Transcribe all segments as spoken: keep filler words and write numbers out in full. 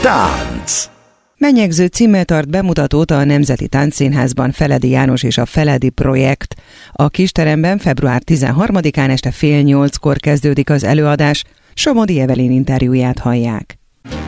Tánc. Menyegző címmel tart bemutatót a Nemzeti Táncszínházban Feledi János és a Feledi Projekt. A kisteremben február tizenharmadikán este fél nyolckor kezdődik az előadás. Somodi Evelyn interjúját hallják.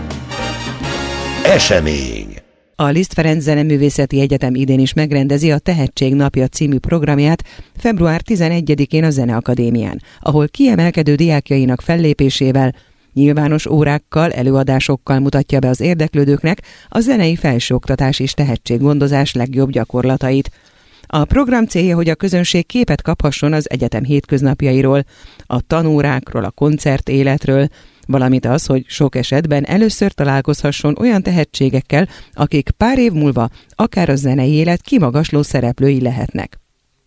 Esemény. A Liszt Ferenc Zeneművészeti Egyetem idén is megrendezi a Tehetség Napja című programját február tizenegyedikén a Zeneakadémián, ahol kiemelkedő diákjainak fellépésével, nyilvános órákkal, előadásokkal mutatja be az érdeklődőknek a zenei felsőoktatás és tehetséggondozás legjobb gyakorlatait. A program célja, hogy a közönség képet kaphasson az egyetem hétköznapjairól, a tanórákról, a koncertéletről, valamint az, hogy sok esetben először találkozhasson olyan tehetségekkel, akik pár év múlva akár a zenei élet kimagasló szereplői lehetnek.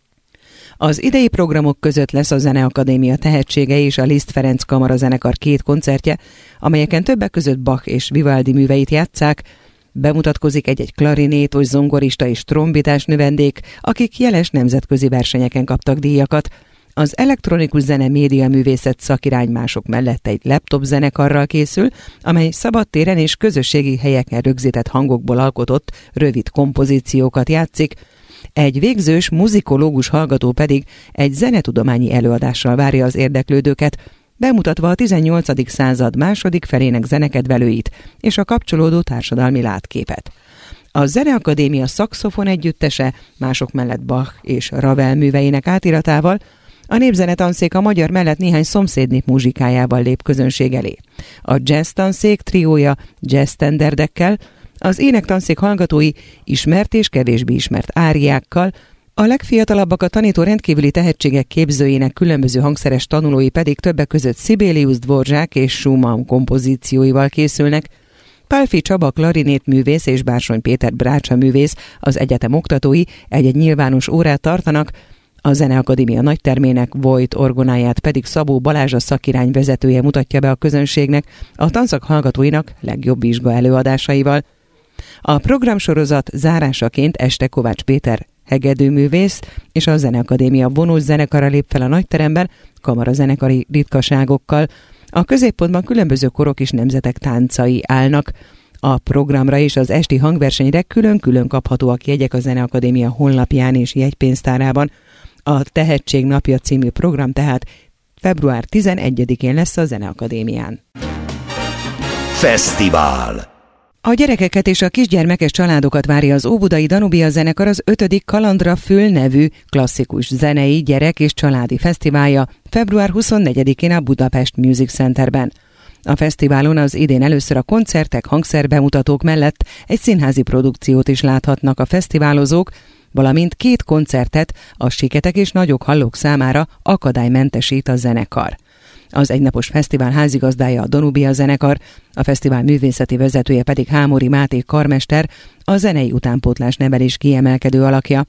Az idei programok között lesz a Zeneakadémia tehetségei és a Liszt Ferenc Kamarazenekar két koncertje, amelyeken többek között Bach és Vivaldi műveit játsszák. Bemutatkozik egy-egy klarinétos, zongorista és trombitás növendék, akik jeles nemzetközi versenyeken kaptak díjakat. Az elektronikus zene média művészet szakiránymások mellett egy laptop zenekarral készül, amely szabadtéren és közösségi helyeken rögzített hangokból alkotott rövid kompozíciókat játszik. Egy végzős muzikológus hallgató pedig egy zenetudományi előadással várja az érdeklődőket, bemutatva a tizennyolcadik század második felének zenekedvelőit és a kapcsolódó társadalmi látképet. A Zeneakadémia szaxofon együttese, mások mellett Bach és Ravel műveinek átiratával, a népzenetanszék a magyar mellett néhány szomszédnép muzsikájával lép közönség elé. A jazz tanszék triója jazz standardekkel, az énektanszék hallgatói ismert és kevésbé ismert áriákkal, a legfiatalabbak a tanító rendkívüli tehetségek képzőjének különböző hangszeres tanulói pedig többek között Sibelius, Dvorak és Schumann kompozícióival készülnek. Pálfi Csaba klarinét művész és Bársony Péter brácsa művész, az egyetem oktatói egy-egy nyilvános órát tartanak, a Zeneakadémia nagytermének Vojt orgonáját pedig Szabó Balázs a szakirány vezetője mutatja be a közönségnek a tanszak hallgatóinak legjobb vizsga előadásaival. A programsorozat zárásaként este Kovács Péter hegedűművész és a Zeneakadémia vonós zenekara lép fel a nagyteremben kamarazenekari ritkaságokkal. A középpontban különböző korok és nemzetek táncai állnak. A programra és az esti hangversenyre külön-külön kaphatóak jegyek a Zeneakadémia honlapján és jegypénztárában. A Tehetség Napja című program tehát február tizenegyedikén lesz a Zeneakadémián. Fesztivál. A gyerekeket és a kisgyermekes családokat várja az Óbudai Danubia zenekar az ötödik Kalandra Fül nevű klasszikus zenei gyerek- és családi fesztiválja február huszonnegyedikén a Budapest Music Centerben. A fesztiválon az idén először a koncertek, hangszerbemutatók mellett egy színházi produkciót is láthatnak a fesztiválozók, valamint két koncertet a siketek és nagyok hallók számára akadálymentesít a zenekar. Az egynapos fesztivál házigazdája a Danubia zenekar, a fesztivál művészeti vezetője pedig Hámori Máté karmester, a zenei utánpótlás nevelés kiemelkedő alakja.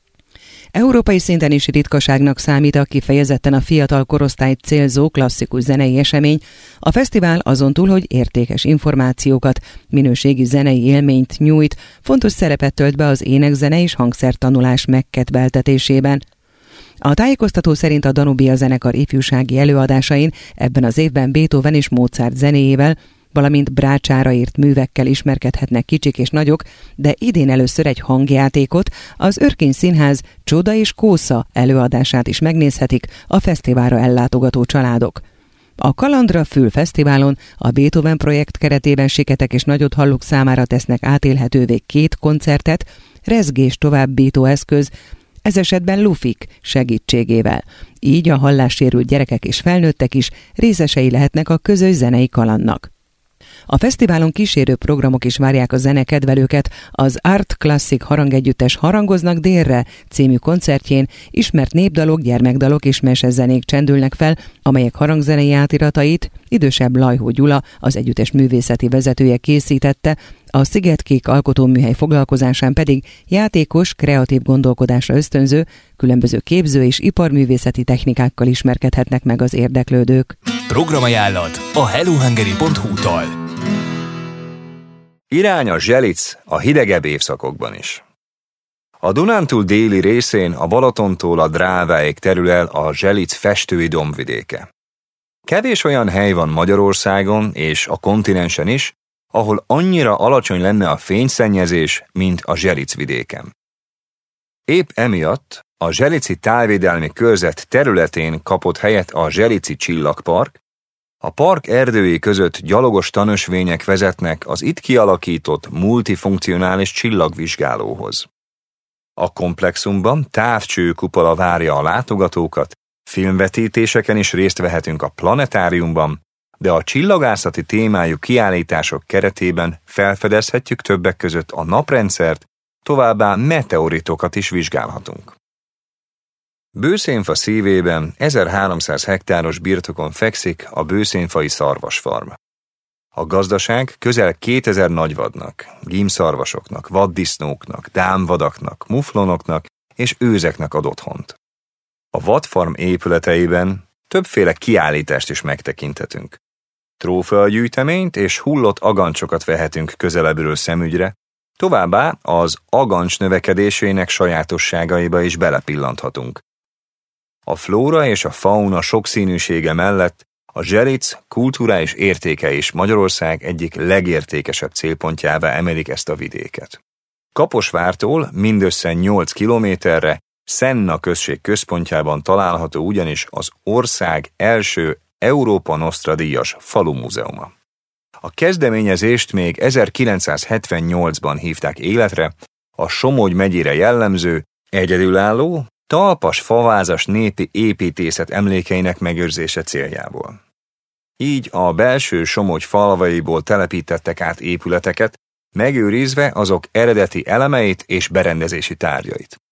Európai szinten is ritkaságnak számít a kifejezetten a fiatal korosztályt célzó klasszikus zenei esemény. A fesztivál azon túl, hogy értékes információkat, minőségi zenei élményt nyújt, fontos szerepet tölt be az énekzene és hangszertanulás megkedveltetésében. A tájékoztató szerint a Danubia zenekar ifjúsági előadásain ebben az évben Beethoven és Mozart zenéjével, valamint Brácsára írt művekkel ismerkedhetnek kicsik és nagyok, de idén először egy hangjátékot, az Örkény Színház Csoda és Kósza előadását is megnézhetik a fesztiválra ellátogató családok. A Kalandra Fül fesztiválon a Beethoven projekt keretében siketek és nagyot hallók számára tesznek átélhetővé két koncertet, rezgés továbbító eszköz, ez esetben lufik segítségével. Így a hallássérült gyerekek és felnőttek is részesei lehetnek a közös zenei kalandnak. A fesztiválon kísérő programok is várják a zenekedvelőket. Az Art Classic harangegyüttes Harangoznak délre című koncertjén ismert népdalok, gyermekdalok és mesezenék csendülnek fel, amelyek harangzenei átiratait idősebb Lajhó Gyula, az együttes művészeti vezetője készítette, a Szigetkék alkotóműhely foglalkozásán pedig játékos, kreatív gondolkodásra ösztönző, különböző képző és iparművészeti technikákkal ismerkedhetnek meg az érdeklődők. Programajánlat a hellohungary pont hu-tól. Irány a Zselic a hidegebb évszakokban is. A Dunántúl déli részén a Balatontól a Dráváig terül el a Zselic festői dombvidéke. Kevés olyan hely van Magyarországon és a kontinensen is, ahol annyira alacsony lenne a fényszennyezés, mint a Zselic vidéken. Épp emiatt a Zselici tájvédelmi körzet területén kapott helyet a Zselici Csillagpark. A park erdői között gyalogos tanösvények vezetnek az itt kialakított multifunkcionális csillagvizsgálóhoz. A komplexumban távcsőkupola várja a látogatókat, filmvetítéseken is részt vehetünk a planetáriumban, de a csillagászati témájú kiállítások keretében felfedezhetjük többek között a naprendszert, továbbá meteoritokat is vizsgálhatunk. Bőszénfa szívében ezerháromszáz hektáros birtokon fekszik a bőszénfai szarvasfarm. A gazdaság közel kétezer nagyvadnak, gímszarvasoknak, vaddisznóknak, dámvadaknak, muflonoknak és őzeknek ad otthont. A vadfarm épületeiben többféle kiállítást is megtekinthetünk. Trófeagyűjteményt és hullott agancsokat vehetünk közelebbről szemügyre, továbbá az agancs növekedésének sajátosságaiba is belepillanthatunk. A flóra és a fauna sokszínűsége mellett a Zselic kulturális értéke is Magyarország egyik legértékesebb célpontjává emelik ezt a vidéket. Kaposvártól mindössze nyolc kilométerre Szenna község központjában található ugyanis az ország első Európa Nostra díjas falumúzeuma. A kezdeményezést még ezerkilencszázhetvennyolcban hívták életre, a Somogy megyére jellemző, egyedülálló, talpas favázas népi építészet emlékeinek megőrzése céljából. Így a belső Somogy falvaiból telepítettek át épületeket, megőrizve azok eredeti elemeit és berendezési tárgyait.